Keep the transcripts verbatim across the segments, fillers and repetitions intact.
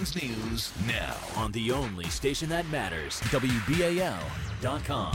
Maryland's news now on the only station that matters, W B A L dot com.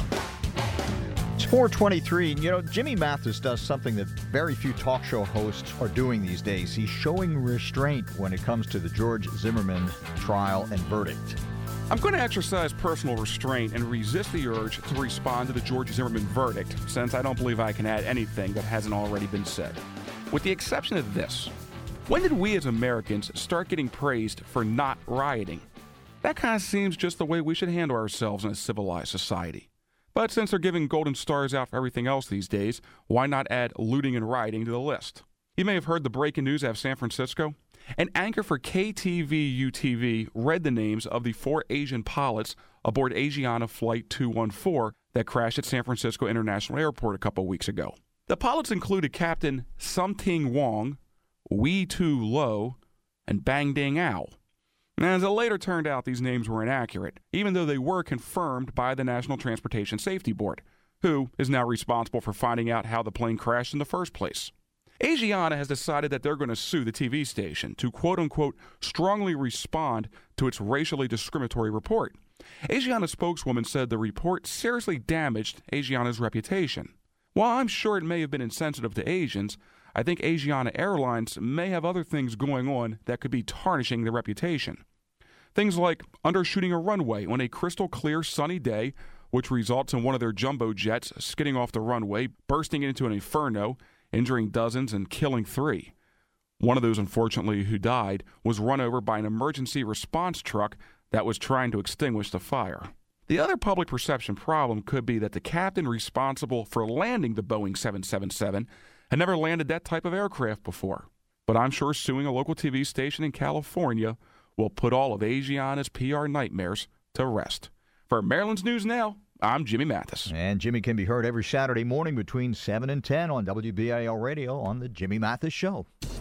It's four twenty-three. You know, Jimmy Mathis does something that very few talk show hosts are doing these days. He's showing restraint when it comes to the George Zimmerman trial and verdict. I'm going to exercise personal restraint and resist the urge to respond to the George Zimmerman verdict, since I don't believe I can add anything that hasn't already been said. With the exception of this, when did we as Americans start getting praised for not rioting? That kind of seems just the way we should handle ourselves in a civilized society. But since they're giving golden stars out for everything else these days, why not add looting and rioting to the list? You may have heard the breaking news out of San Francisco. An anchor for K T V U T V read the names of the four Asian pilots aboard Asiana Flight two one four that crashed at San Francisco International Airport a couple weeks ago. The pilots included Captain Somting Wong, Wee Tu Lo, and Bang Ding Ao. As it later turned out, these names were inaccurate, even though they were confirmed by the National Transportation Safety Board, who is now responsible for finding out how the plane crashed in the first place. Asiana has decided that they're going to sue the T V station to quote-unquote strongly respond to its racially discriminatory report. Asiana's spokeswoman said the report seriously damaged Asiana's reputation. While I'm sure it may have been insensitive to Asians, I think Asiana Airlines may have other things going on that could be tarnishing their reputation. Things like undershooting a runway on a crystal clear sunny day, which results in one of their jumbo jets skidding off the runway, bursting into an inferno, injuring dozens and killing three. One of those, unfortunately, who died was run over by an emergency response truck that was trying to extinguish the fire. The other public perception problem could be that the captain responsible for landing the Boeing seven seventy-seven had never landed that type of aircraft before. But I'm sure suing a local T V station in California will put all of Asiana's P R nightmares to rest. For Maryland's News Now, I'm Jimmy Mathis. And Jimmy can be heard every Saturday morning between seven and ten on W B A L Radio on the Jimmy Mathis Show.